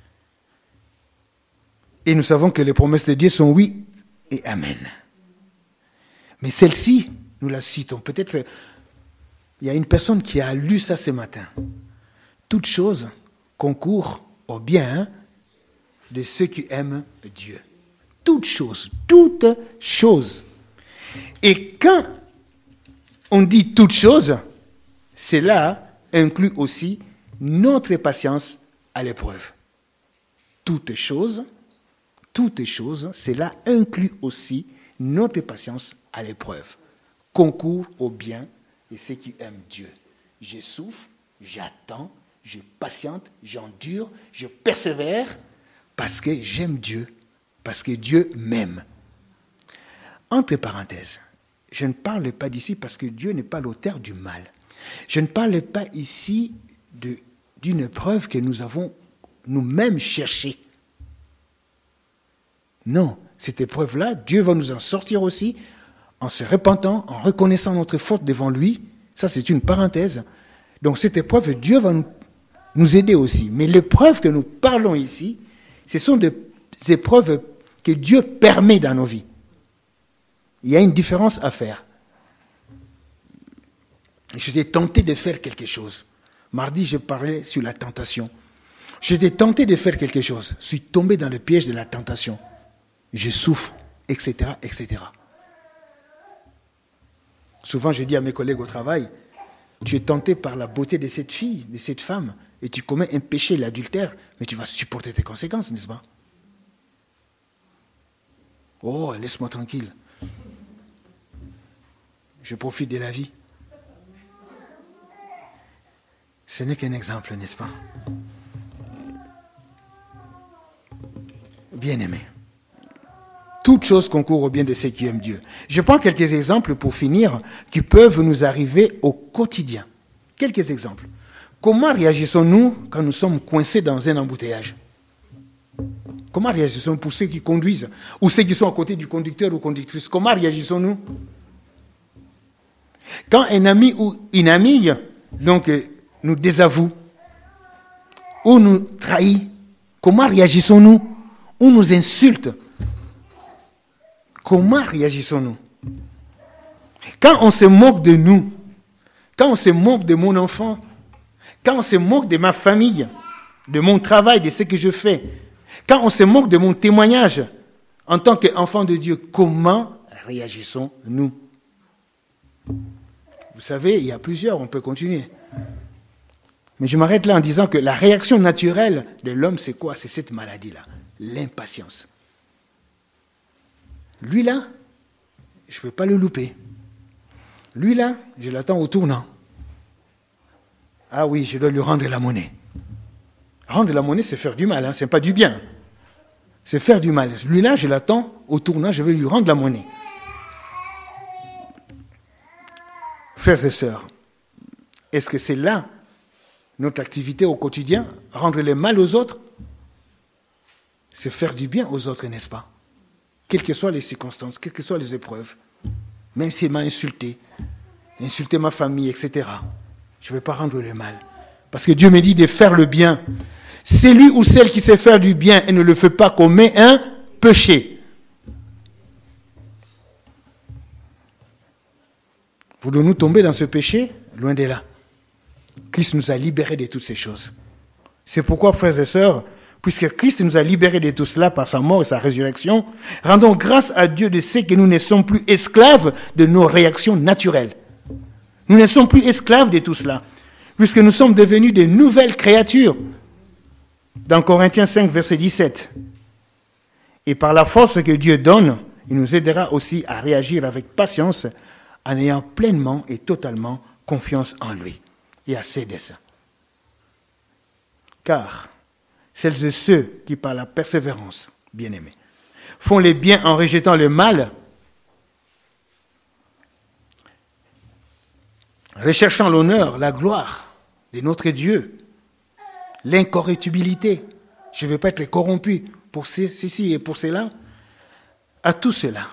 Speaker 1: Et nous savons que les promesses de Dieu sont oui et amen. Mais celle-ci, nous la citons. Peut-être il y a une personne qui a lu ça ce matin. Toute chose concourt au bien de ceux qui aiment Dieu. Toute chose, toute chose. Et quand on dit toute chose, cela inclut aussi notre patience à l'épreuve. Toute chose, toute chose, cela inclut aussi notre patience à l'épreuve. Concourt au bien de ceux qui aiment Dieu. Je souffre, j'attends, je patiente, j'endure, je persévère parce que j'aime Dieu, parce que Dieu m'aime. Entre parenthèses, je ne parle pas d'ici parce que Dieu n'est pas l'auteur du mal. Je ne parle pas ici de, d'une preuve que nous avons nous-mêmes cherchée. Non, cette épreuve-là, Dieu va nous en sortir aussi en se repentant, en reconnaissant notre faute devant lui. Ça, c'est une parenthèse. Donc, cette épreuve, Dieu va nous, nous aider aussi. Mais l'épreuve que nous parlons ici, ce sont des épreuves que Dieu permet dans nos vies. Il y a une différence à faire. J'étais tenté de faire quelque chose. Mardi, je parlais sur la tentation. J'étais tenté de faire quelque chose. Je suis tombé dans le piège de la tentation. Je souffre, et cetera, et cetera. Souvent, je dis à mes collègues au travail, tu es tenté par la beauté de cette fille, de cette femme, et tu commets un péché, l'adultère, mais tu vas supporter tes conséquences, n'est-ce pas? Oh, laisse-moi tranquille. Je profite de la vie. Ce n'est qu'un exemple, n'est-ce pas? Bien-aimé, toute chose concourt au bien de ceux qui aiment Dieu. Je prends quelques exemples pour finir qui peuvent nous arriver au quotidien. Quelques exemples. Comment réagissons-nous quand nous sommes coincés dans un embouteillage? Comment réagissons-nous pour ceux qui conduisent ou ceux qui sont à côté du conducteur ou conductrice? Comment réagissons-nous? Quand un ami ou une amie donc, nous désavoue ou nous trahit, comment réagissons-nous? Ou nous insulte? Comment réagissons-nous? Quand on se moque de nous, quand on se moque de mon enfant, quand on se moque de ma famille, de mon travail, de ce que je fais, quand on se moque de mon témoignage en tant qu'enfant de Dieu, comment réagissons-nous? Vous savez, il y a plusieurs, on peut continuer. Mais je m'arrête là en disant que la réaction naturelle de l'homme, c'est quoi? C'est cette maladie-là, l'impatience. Lui là, je ne peux pas le louper. Lui là, je l'attends au tournant. Ah oui, je dois lui rendre la monnaie. Rendre la monnaie, c'est faire du mal, hein, ce n'est pas du bien. C'est faire du mal. Lui là, je l'attends au tournant, je vais lui rendre la monnaie. Frères et sœurs, est-ce que c'est là notre activité au quotidien? Rendre le mal aux autres? C'est faire du bien aux autres, n'est-ce pas? Quelles que soient les circonstances, quelles que soient les épreuves, même s'il m'a insulté, insulté ma famille, et cetera, je ne vais pas rendre le mal. Parce que Dieu me dit de faire le bien. Celui ou celle qui sait faire du bien et ne le fait pas commet un péché. Voulons-nous tomber dans ce péché? Loin de là. Christ nous a libérés de toutes ces choses. C'est pourquoi, frères et sœurs, puisque Christ nous a libérés de tout cela par sa mort et sa résurrection, rendons grâce à Dieu de ce que nous ne sommes plus esclaves de nos réactions naturelles. Nous ne sommes plus esclaves de tout cela, puisque nous sommes devenus de nouvelles créatures. Dans Corinthiens cinq, verset dix-sept. Et par la force que Dieu donne, il nous aidera aussi à réagir avec patience en ayant pleinement et totalement confiance en lui et à ses desseins. Car celles et ceux qui, par la persévérance, bien-aimés, font les biens en rejetant le mal, recherchant l'honneur, la gloire de notre Dieu, l'incorruptibilité, je ne veux pas être corrompu pour ceci et pour cela, à tout cela,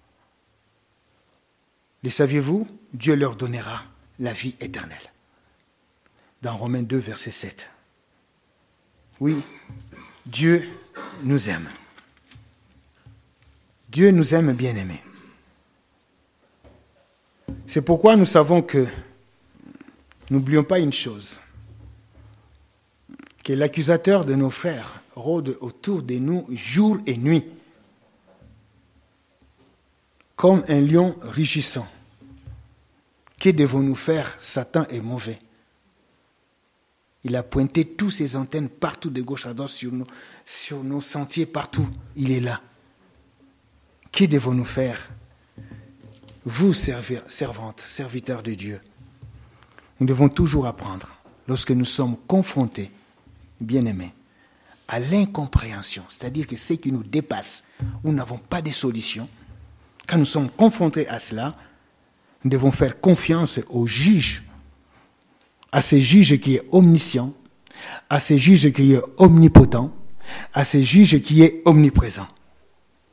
Speaker 1: le saviez-vous, Dieu leur donnera la vie éternelle. Dans Romains deux, verset sept. Oui, Dieu nous aime. Dieu nous aime, bien-aimés. C'est pourquoi nous savons que, n'oublions pas une chose, que l'accusateur de nos frères rôde autour de nous jour et nuit, comme un lion rugissant. Que devons-nous faire? Satan est mauvais. Il a pointé tous ses antennes partout de gauche à droite sur nos, sur nos sentiers, partout. Il est là. Que devons-nous faire? Vous, servantes, serviteurs de Dieu, nous devons toujours apprendre, lorsque nous sommes confrontés, bien-aimés, à l'incompréhension, c'est-à-dire que ce qui nous dépasse, où nous n'avons pas de solution, quand nous sommes confrontés à cela, nous devons faire confiance au juge, à ce juge qui est omniscient, à ce juge qui est omnipotent, à ce juge qui est omniprésent.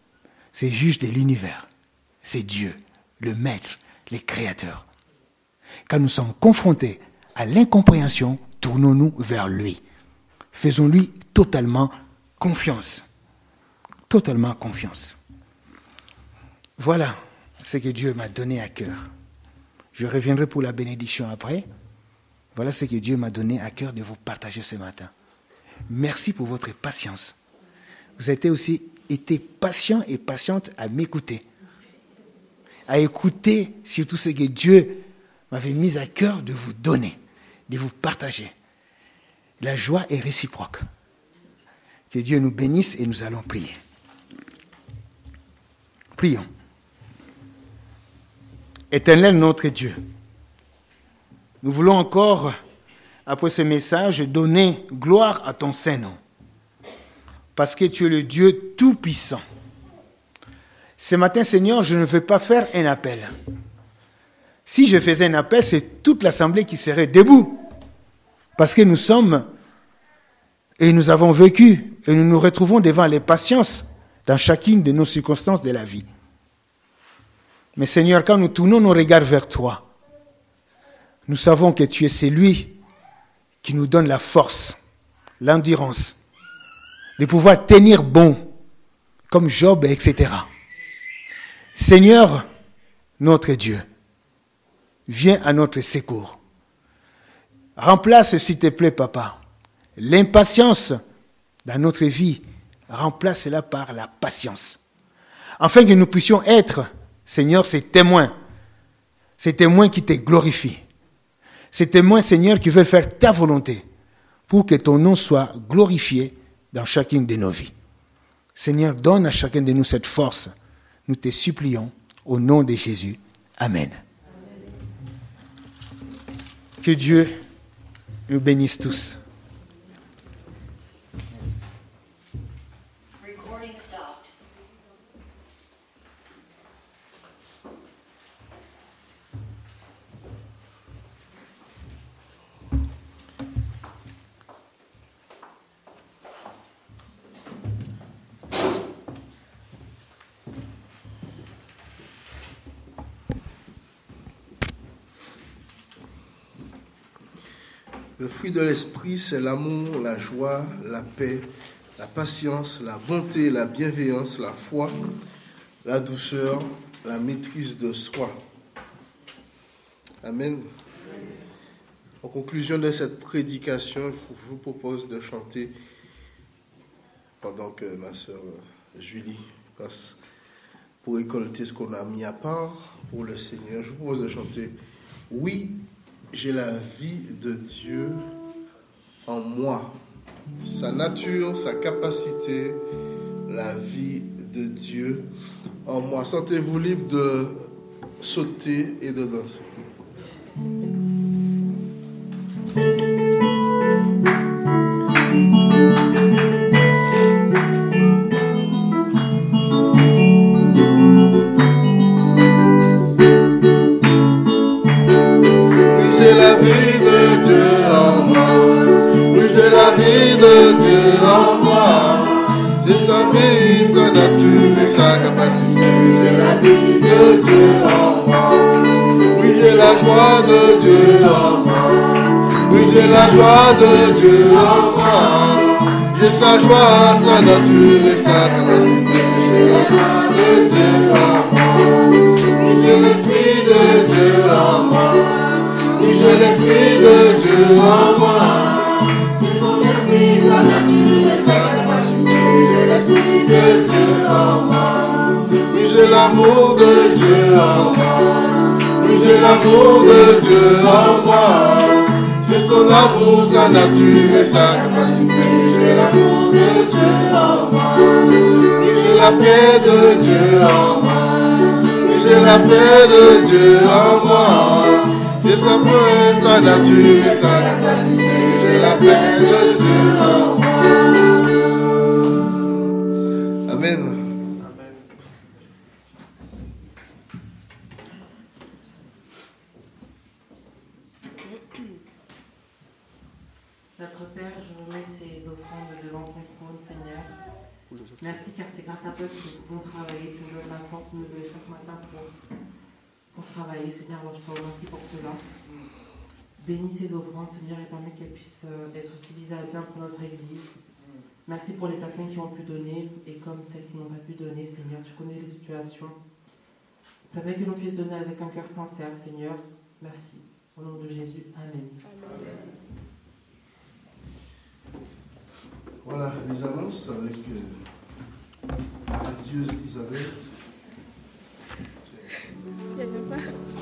Speaker 1: c'est juge de l'univers. C'est Dieu, le Maître, le Créateur. Quand nous sommes confrontés à l'incompréhension, tournons-nous vers lui. Faisons-lui totalement confiance. Totalement confiance. Voilà ce que Dieu m'a donné à cœur. Je reviendrai pour la bénédiction après. Voilà ce que Dieu m'a donné à cœur de vous partager ce matin. Merci pour votre patience. Vous avez aussi été patient et patiente à m'écouter. À écouter surtout ce que Dieu m'avait mis à cœur de vous donner, de vous partager. La joie est réciproque. Que Dieu nous bénisse et nous allons prier. Prions. Éternel notre Dieu, nous voulons encore, après ce message, donner gloire à ton Saint-Nom. Parce que tu es le Dieu tout-puissant. Ce matin, Seigneur, je ne veux pas faire un appel. Si je faisais un appel, c'est toute l'assemblée qui serait debout. Parce que nous sommes et nous avons vécu et nous nous retrouvons devant les patiences dans chacune de nos circonstances de la vie. Mais Seigneur, quand nous tournons nos regards vers toi, nous savons que tu es celui qui nous donne la force, l'endurance, de pouvoir tenir bon, comme Job, et cetera. Seigneur, notre Dieu, viens à notre secours. Remplace, s'il te plaît, Papa, l'impatience dans notre vie, remplace-la par la patience. Afin que nous puissions être, Seigneur, ces témoins, ces témoins qui te glorifient, ces témoins, Seigneur, qui veulent faire ta volonté pour que ton nom soit glorifié dans chacune de nos vies. Seigneur, donne à chacun de nous cette force. Nous te supplions au nom de Jésus. Amen. Que Dieu nous bénisse tous.
Speaker 2: Le fruit de l'esprit, c'est l'amour, la joie, la paix, la patience, la bonté, la bienveillance, la foi, la douceur, la maîtrise de soi. Amen. En conclusion de cette prédication, je vous propose de chanter, pendant que ma sœur Julie passe pour récolter ce qu'on a mis à part pour le Seigneur, je vous propose de chanter « Oui, j'ai la vie de Dieu en moi, sa nature, sa capacité, la vie de Dieu en moi. » Sentez-vous libre de sauter et de danser. J'ai la vie de Dieu en moi. Oui, j'ai la vie de Dieu en moi. J'ai sa vie, sa nature et sa capacité. Oui, j'ai la vie de Dieu en moi. Oui, j'ai la joie de Dieu en moi. Oui, j'ai la joie de Dieu en moi. J'ai sa joie, sa nature et sa capacité. Oui, j'ai la joie de Dieu en moi. Oui, j'ai l'esprit de Dieu en moi. Oui, j'ai l'esprit de Dieu en moi. J'ai son esprit, sa nature et sa capacité. Oui, j'ai l'esprit de Dieu en moi. Oui, j'ai l'amour de Dieu en moi. Oui, j'ai l'amour de Dieu en moi. J'ai son amour, sa nature et sa capacité. Oui, j'ai l'amour de Dieu en moi. Oui, j'ai la paix de Dieu en moi. Oui, j'ai la paix de Dieu en moi. J'ai sa paix, sa nature et sa capacité. J'ai la paix de Dieu en moi. Amen.
Speaker 3: Notre Père, je remets ces offrandes devant ton trône, Seigneur. Merci car c'est grâce à toi que nous pouvons travailler, que nous avons la force de nous lever chaque matin pour, pour travailler. Seigneur, moi je te remercie pour cela. Bénis ces offrandes, Seigneur, et permets qu'elles puissent être utilisées à bien pour notre Église. Merci pour les personnes qui ont pu donner, et comme celles qui n'ont pas pu donner, Seigneur, tu connais les situations. Permets que l'on puisse donner avec un cœur sincère, Seigneur. Merci. Au nom de Jésus, Amen. Amen.
Speaker 2: Voilà, les annonces avec euh, Adieuse Isabelle.
Speaker 4: Il n'y avait pas.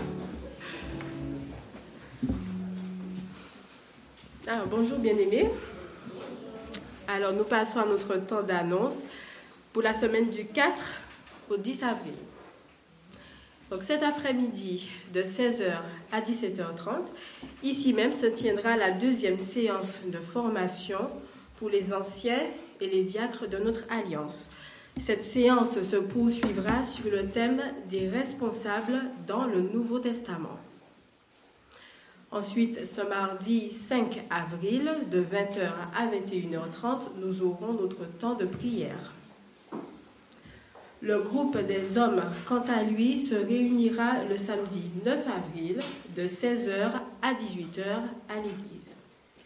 Speaker 4: Alors, bonjour bien-aimés. Alors, nous passons à notre temps d'annonce pour la semaine du quatre au dix avril. Donc, cet après-midi, de seize heures à dix-sept heures trente, ici même se tiendra la deuxième séance de formation pour les anciens et les diacres de notre alliance. Cette séance se poursuivra sur le thème des responsables dans le Nouveau Testament. Ensuite, ce mardi cinq avril, de vingt heures à vingt et une heures trente, nous aurons notre temps de prière. Le groupe des hommes, quant à lui, se réunira le samedi neuf avril, de seize heures à dix-huit heures à l'église.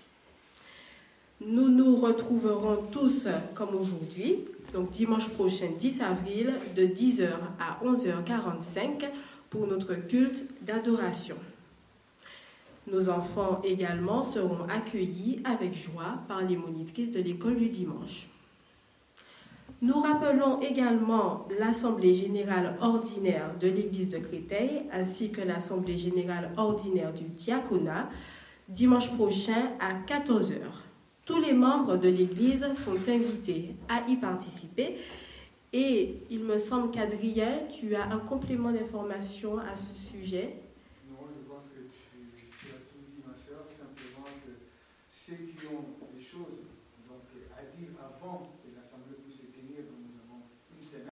Speaker 4: Nous nous retrouverons tous comme aujourd'hui, donc dimanche prochain dix avril, de dix heures à onze heures quarante-cinq pour notre culte d'adoration. Nos enfants également seront accueillis avec joie par les monitrices de l'école du dimanche. Nous rappelons également l'Assemblée générale ordinaire de l'Église de Créteil ainsi que l'Assemblée générale ordinaire du diaconat dimanche prochain à quatorze heures. Tous les membres de l'Église sont invités à y participer et il me semble qu'Adrien, tu as un complément d'information à ce sujet.
Speaker 1: Ceux qui ont des choses donc, à dire avant